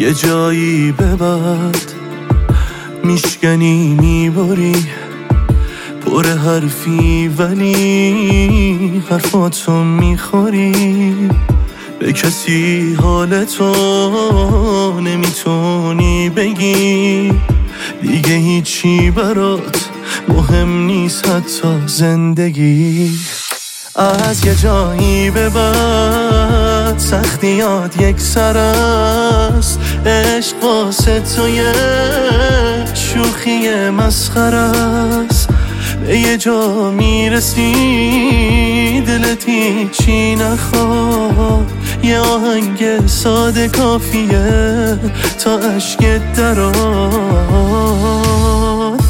یه جایی به بعد میشکنی میبری، پر حرفی ولی حرفاتو میخوری. به کسی حالتو نمیتونی بگی، دیگه هیچی برات مهم نیست حتی زندگی. از یه جایی به بعد سختیات یک سر است، عشق واسه تو یه شوخی مسخره است. به یه جا میرسی دلت هیچی نخواد، یه آهنگ ساده کافیه تا اشکت درآد.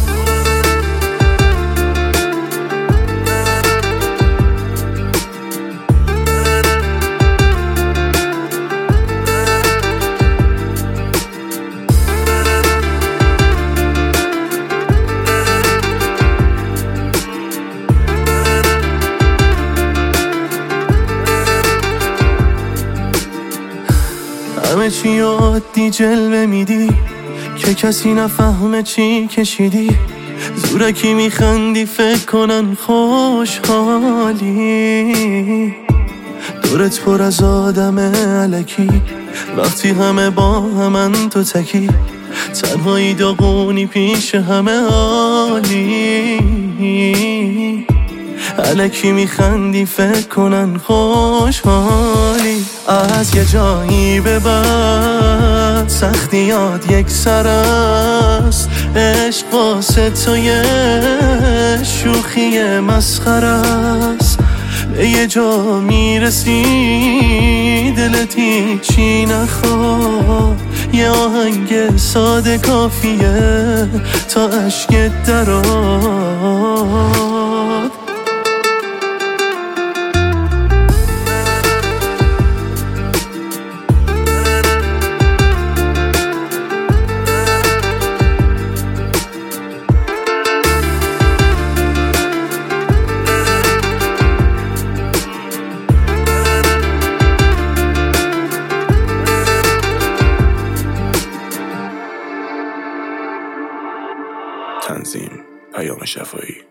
همه چی عادی جلوه میدی که کسی نفهمه چی کشیدی، زورکی میخندی فکر کنن خوشحالی. دورت پر از آدم الکی، وقتی همه با همن تو تکی، تنهایی داغونی پیش همه عالی. الکی میخندی فکر کنن خوشحالی. از یه جایی به بعد سختیات یک سر است، عشق واسه تو یه شوخی مسخره است. به یه جا میرسی دلت هیچی نخواد، یه آهنگ ساده کافیه تا اشکت درآد. تنظیم پیام شفایی.